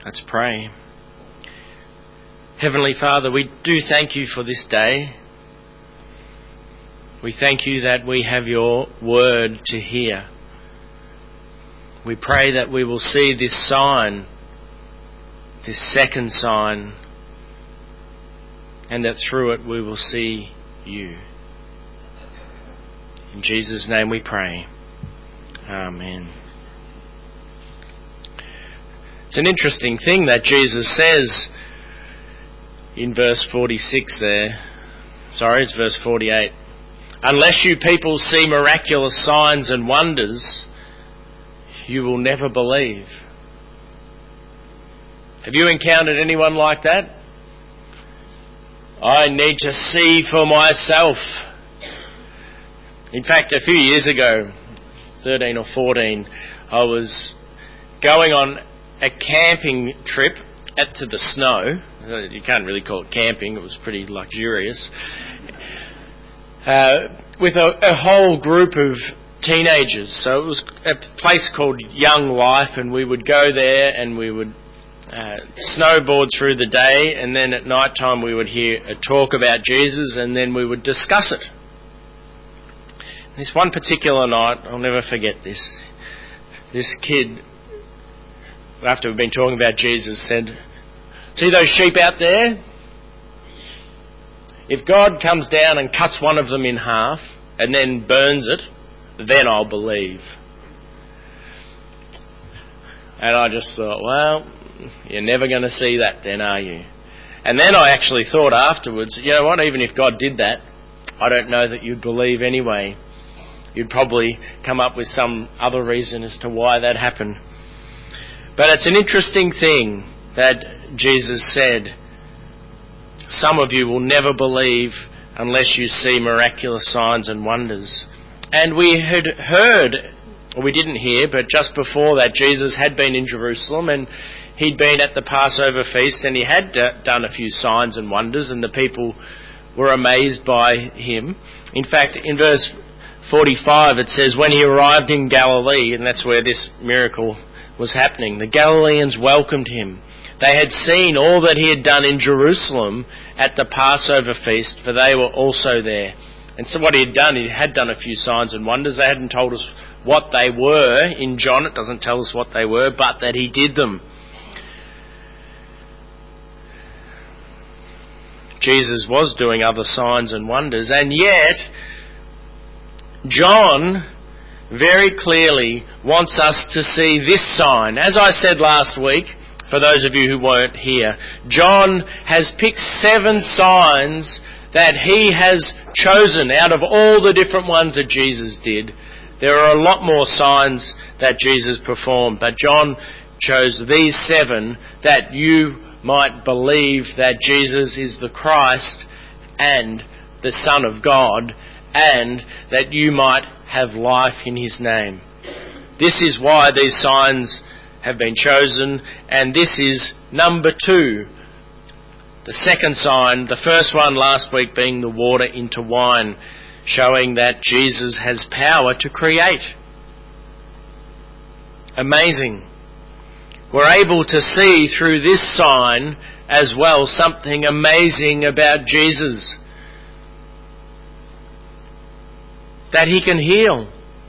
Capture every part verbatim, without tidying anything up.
Let's pray. Heavenly Father, we do thank you for this day. We thank you that we have your word to hear. We pray that we will see this sign, this second sign, and that through it we will see you. In Jesus' name we pray. Amen. It's an interesting thing that Jesus says in verse forty-six there. Sorry, it's verse forty-eight. Unless you people see miraculous signs and wonders, you will never believe. Have you encountered anyone like that? I need to see for myself. In fact, a few years ago, thirteen or fourteen, I was going on a camping trip out to the snow. You can't really call it camping, it was pretty luxurious. Uh, with a, a whole group of teenagers. So it was a place called Young Life, and we would go there and we would uh, snowboard through the day, and then at night time we would hear a talk about Jesus, and then we would discuss it. This one particular night, I'll never forget this. This kid, after we've been talking about Jesus, said, "See those sheep out there? If God comes down and cuts one of them in half and then burns it, then I'll believe." And I just thought, well, you're never going to see that then, are you? And then I actually thought afterwards, you know what, even if God did that, I don't know that you'd believe anyway. You'd probably come up with some other reason as to why that happened. But it's an interesting thing that Jesus said, some of you will never believe unless you see miraculous signs and wonders. And we had heard, or we didn't hear, but just before that, Jesus had been in Jerusalem and he'd been at the Passover feast and he had done a few signs and wonders, and the people were amazed by him. In fact, in verse forty-five it says, when he arrived in Galilee, and that's where this miracle was happening, the Galileans welcomed him. They had seen all that he had done in Jerusalem at the Passover feast, for they were also there. And so what he had done, he had done a few signs and wonders. They hadn't told us what they were. In John, it doesn't tell us what they were, but that he did them. Jesus was doing other signs and wonders, and yet John very clearly wants us to see this sign. As I said last week, for those of you who weren't here, John has picked seven signs that he has chosen out of all the different ones that Jesus did. There are a lot more signs that Jesus performed, but John chose these seven that you might believe that Jesus is the Christ and the Son of God, and that you might have life in his name. This is why these signs have been chosen, and this is number two. The second sign, the first one last week being the water into wine, showing that Jesus has power to create. Amazing. We're able to see through this sign as well something amazing about Jesus. That he can heal.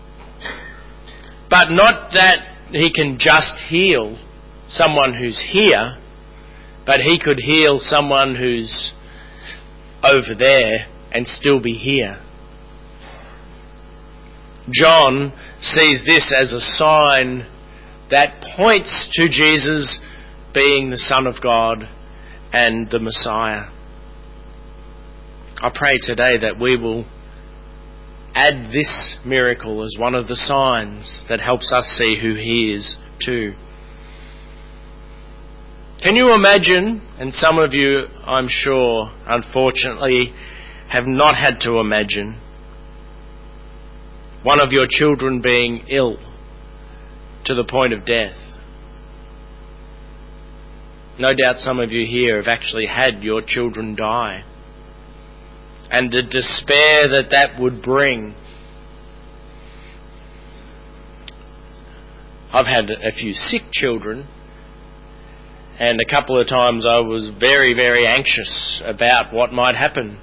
But not that he can just heal someone who's here, but he could heal someone who's over there and still be here. John sees this as a sign that points to Jesus being the Son of God and the Messiah. I pray today that we will add this miracle as one of the signs that helps us see who he is too. Can you imagine, and some of you, I'm sure, unfortunately, have not had to imagine, one of your children being ill to the point of death? No doubt some of you here have actually had your children die. And the despair that that would bring. I've had a few sick children, And a couple of times I was very, very anxious about what might happen.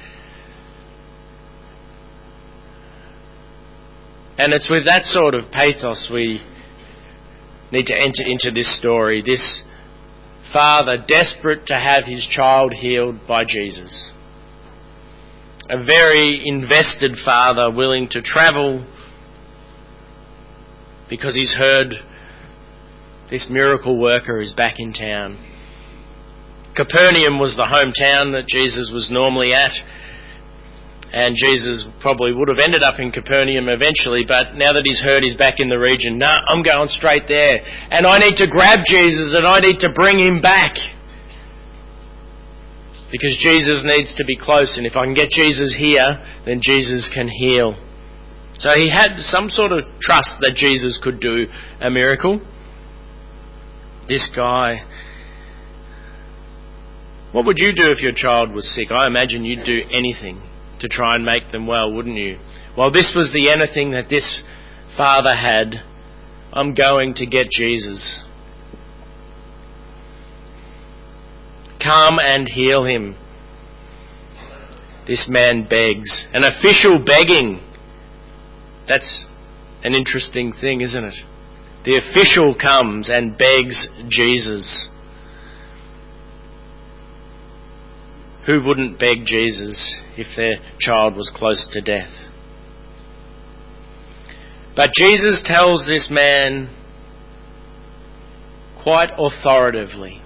And it's with that sort of pathos we need to enter into this story. This father desperate to have his child healed by Jesus. A very invested father willing to travel because he's heard this miracle worker is back in town. Capernaum was the hometown that Jesus was normally at. And Jesus probably would have ended up in Capernaum eventually, but now that he's heard he's back in the region, no, I'm going straight there. And I need to grab Jesus and I need to bring him back. Because Jesus needs to be close, and if I can get Jesus here, then Jesus can heal. So he had some sort of trust that Jesus could do a miracle. This guy... What would you do if your child was sick? I imagine you'd do anything to try and make them well, wouldn't you? Well, this was the anything that this father had. I'm going to get Jesus. Come and heal him. This man begs. An official begging. That's an interesting thing, isn't it? The official comes and begs Jesus. Who wouldn't beg Jesus if their child was close to death? But Jesus tells this man quite authoritatively,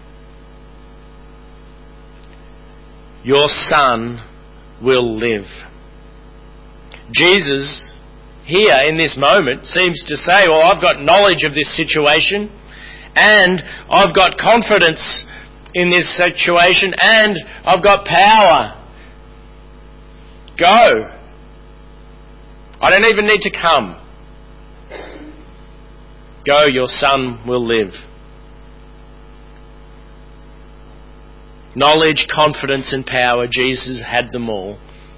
your son will live. Jesus, here in this moment, seems to say, well, I've got knowledge of this situation and I've got confidence in this situation and I've got power. Go. I don't even need to come. Go, your son will live. Knowledge, confidence and power, Jesus had them all.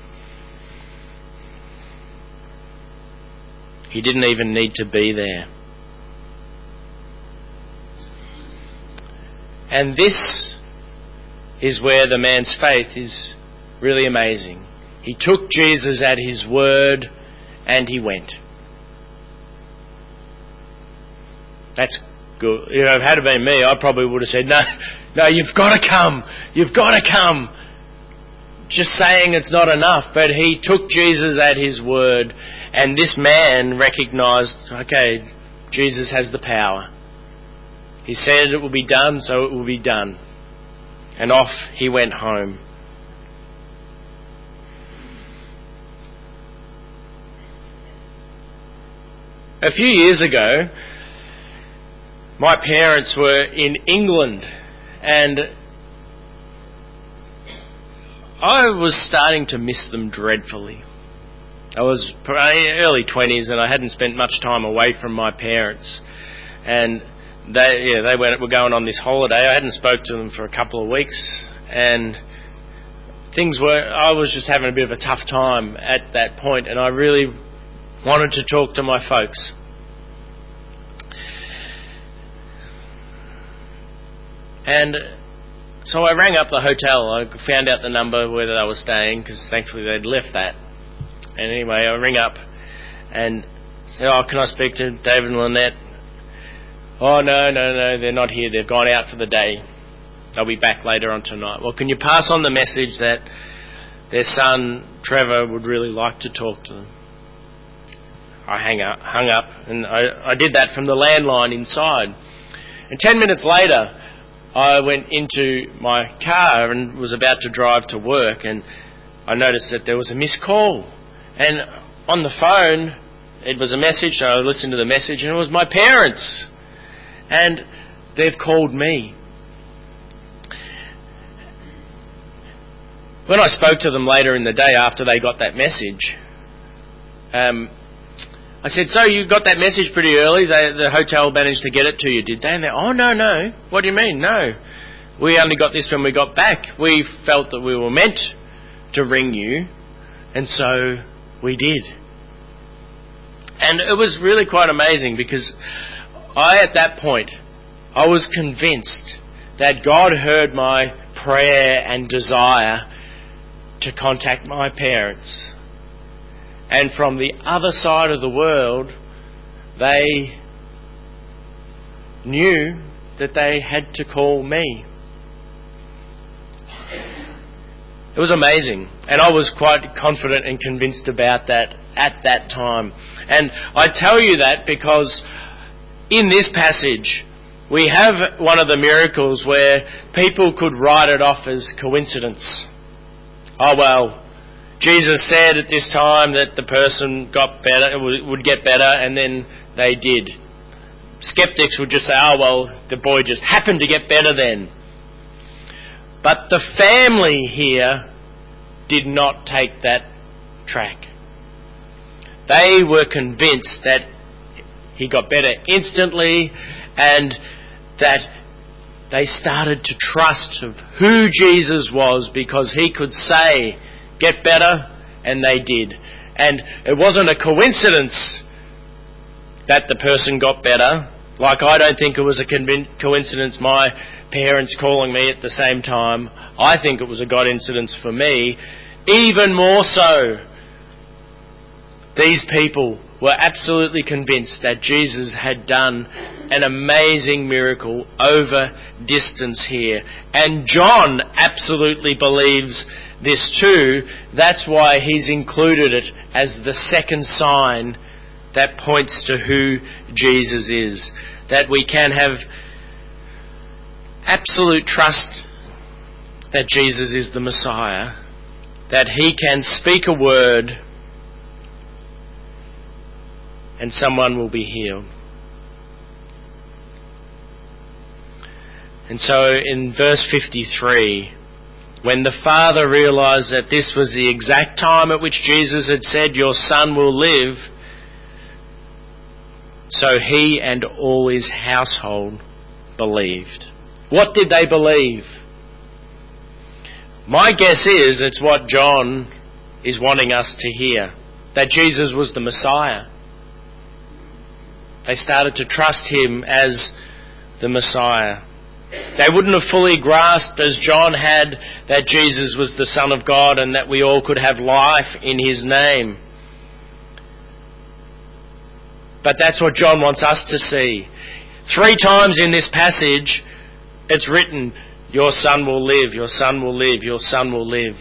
He didn't even need to be there. And this is where the man's faith is really amazing. He took Jesus at his word and he went. That's good. You know, if it had been me, I probably would have said, no, no, you've got to come. You've got to come. Just saying it's not enough. But he took Jesus at his word, and this man recognised, okay, Jesus has the power. He said it will be done, so it will be done. And off he went home. A few years ago, my parents were in England, and I was starting to miss them dreadfully. I was early twenties and I hadn't spent much time away from my parents. And they yeah, they were going on this holiday. I hadn't spoke to them for a couple of weeks, and things were, I was just having a bit of a tough time at that point, and I really wanted to talk to my folks. And so I rang up the hotel. I found out the number where they were staying, because thankfully they'd left that. And anyway, I ring up and say, oh, can I speak to David and Lynette? Oh, no, no, no, they're not here. They've gone out for the day. They'll be back later on tonight. Well, can you pass on the message that their son, Trevor, would really like to talk to them? I hang up, hung up, and I, I did that from the landline inside. And ten minutes later, I went into my car and was about to drive to work, and I noticed that there was a missed call. And on the phone, it was a message, so I listened to the message, and it was my parents. And they've called me. When I spoke to them later in the day after they got that message, um, I said, so you got that message pretty early? They, the hotel managed to get it to you, did they? And they're, oh, no, no. What do you mean? No. We only got this when we got back. We felt that we were meant to ring you, and so we did. And it was really quite amazing, because I, at that point, I was convinced that God heard my prayer and desire to contact my parents. And from the other side of the world, they knew that they had to call me. It was amazing, and I was quite confident and convinced about that at that time. And I tell you that because in this passage we have one of the miracles where people could write it off as coincidence. Oh well, Jesus said at this time that the person got better, would get better, and then they did. Skeptics would just say, oh well, the boy just happened to get better then. But the family here did not take that track. They were convinced that he got better instantly, and that they started to trust of who Jesus was because he could say, get better, and they did. And it wasn't a coincidence that the person got better. Like, I don't think it was a coincidence my parents calling me at the same time. I think it was a God incidence for me. Even more so, these people were absolutely convinced that Jesus had done an amazing miracle over distance here. And John absolutely believes this too. That's why he's included it as the second sign that points to who Jesus is. That we can have absolute trust that Jesus is the Messiah. That he can speak a word and someone will be healed. And so in verse fifty-three, when the father realised that this was the exact time at which Jesus had said, your son will live, so he and all his household believed. What did they believe? My guess is it's what John is wanting us to hear, that Jesus was the Messiah. They started to trust him as the Messiah. They wouldn't have fully grasped, as John had, that Jesus was the Son of God and that we all could have life in his name. But that's what John wants us to see. Three times in this passage, it's written, your son will live, your son will live, your son will live.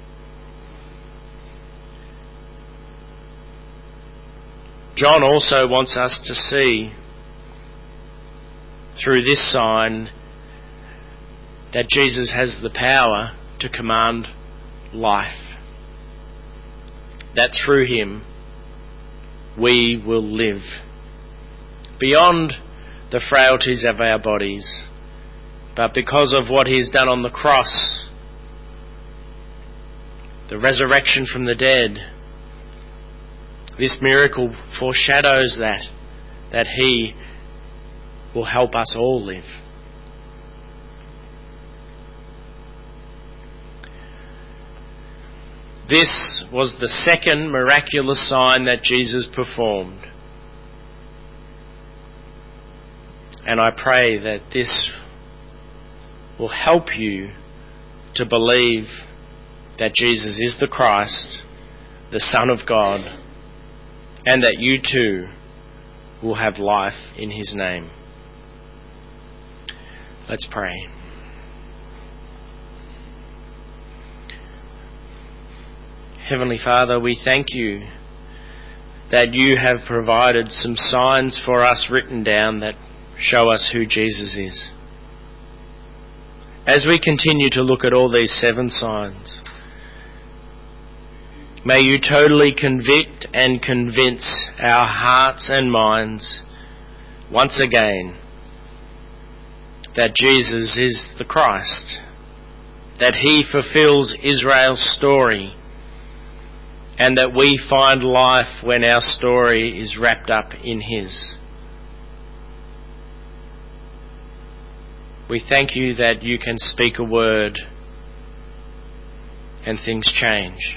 John also wants us to see, through this sign, that Jesus has the power to command life. That through him, we will live beyond the frailties of our bodies, but because of what he's done on the cross, the resurrection from the dead, this miracle foreshadows that, that he will help us all live. This was the second miraculous sign that Jesus performed. And I pray that this will help you to believe that Jesus is the Christ, the Son of God, and that you too will have life in his name. Let's pray. Heavenly Father, we thank you that you have provided some signs for us written down that show us who Jesus is. As we continue to look at all these seven signs, may you totally convict and convince our hearts and minds once again that Jesus is the Christ, that he fulfills Israel's story, and that we find life when our story is wrapped up in his. We thank you that you can speak a word and things change.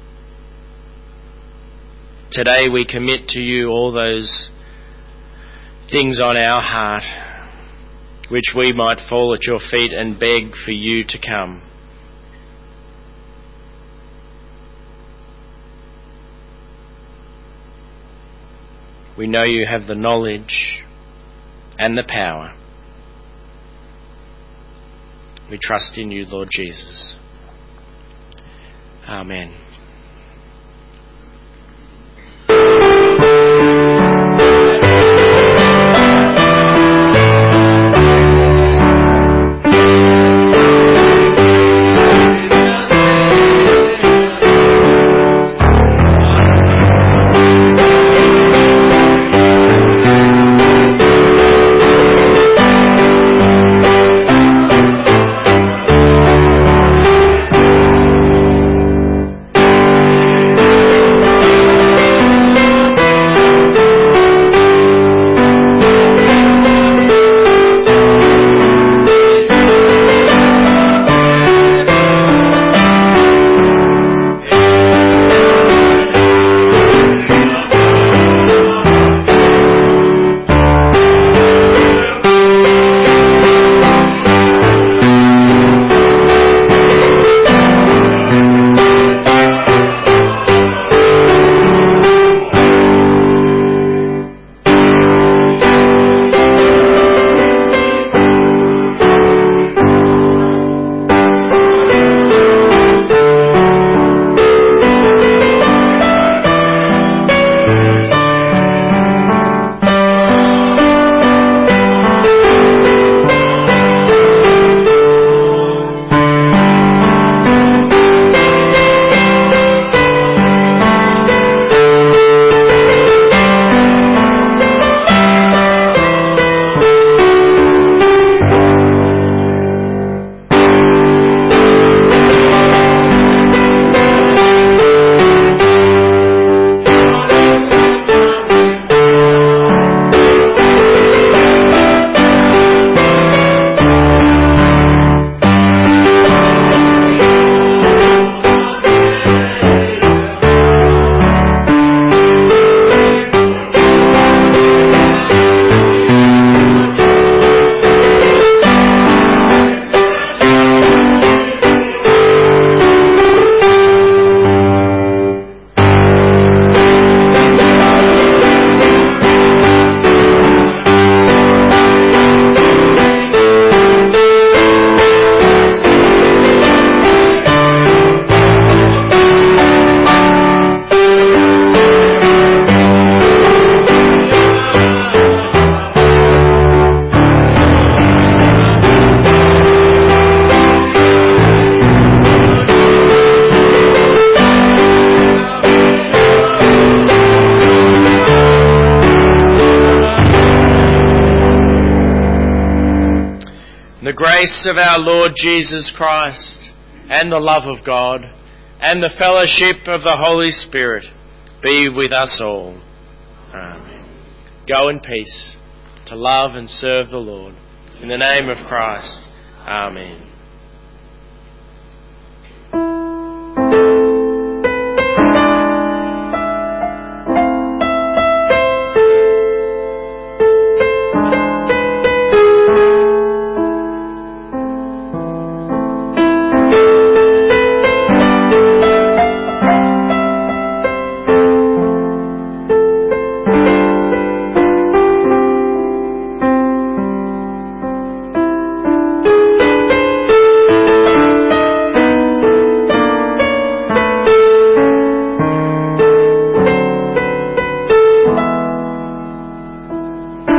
Today we commit to you all those things on our heart, which we might fall at your feet and beg for you to come. We know you have the knowledge and the power. We trust in you, Lord Jesus. Amen. The grace of our Lord Jesus Christ, and the love of God, and the fellowship of the Holy Spirit be with us all. Amen. Go in peace to love and serve the Lord. In the name of Christ. Amen.